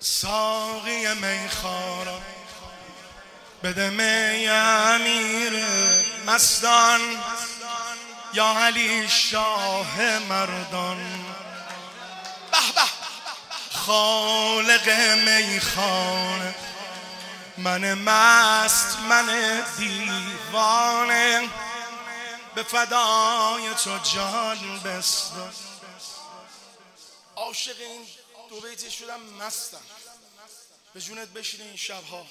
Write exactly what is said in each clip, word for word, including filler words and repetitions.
ساقی میخوارا بده می امیر مستان یا علی شاه مردان. به به خالق میخانه من مست من دیوانه به فدای تو جان بستان. عاشق این دو بیتی شدم مستم به جونت بشینه این شبها.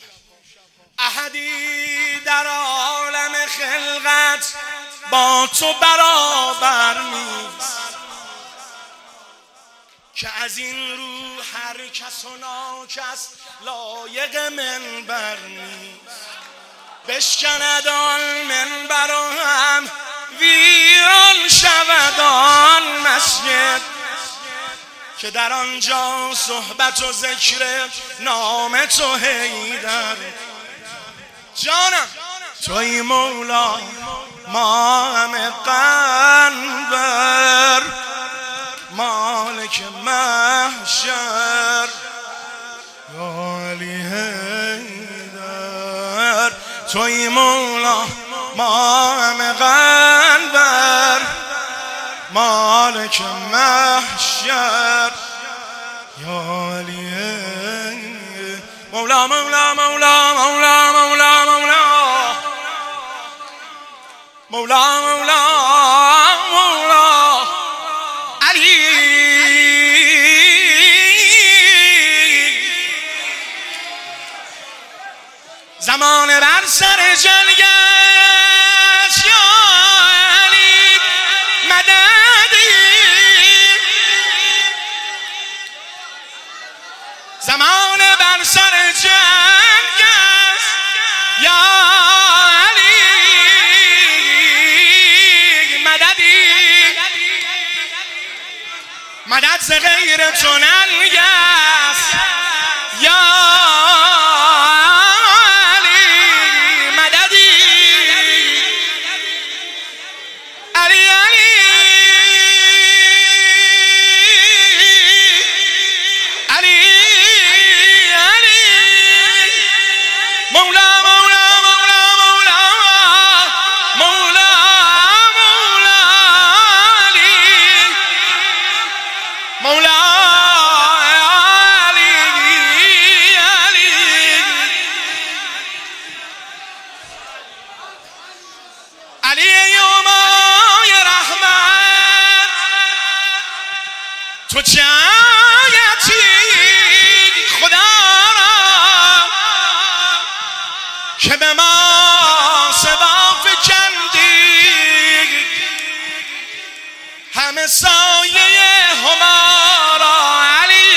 احدی در عالم خلقت با تو برابر نیست که از این رو هر کس و ناکس لایق منبر نیست. بشکند آن منبر و هم ویران شود آن مسجد که در آنجا صحبت و ذکر نام تو حیدر. جانم توی مولا مام قنبر مالک محشر یا علی حیدر. توی مولا مام قنبر مالک محشر یا علی حیدر. مولا مولا مولا مولا مولا مولا مولا مولا مولا علی. زمان بر سر جنگ است یا علی مددی. زمان بر سر جنگ است یا علی مددی. مدد ز غیر تو ننگ است یا تو جایتی خدا را که به ما سبا فکندی همه سایه همارا علی.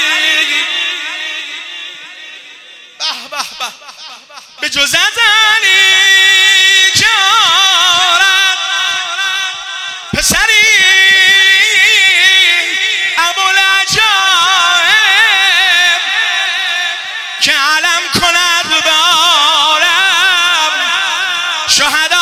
به به به به جز از علی که آرد پسری که علم کند به عالم شهدا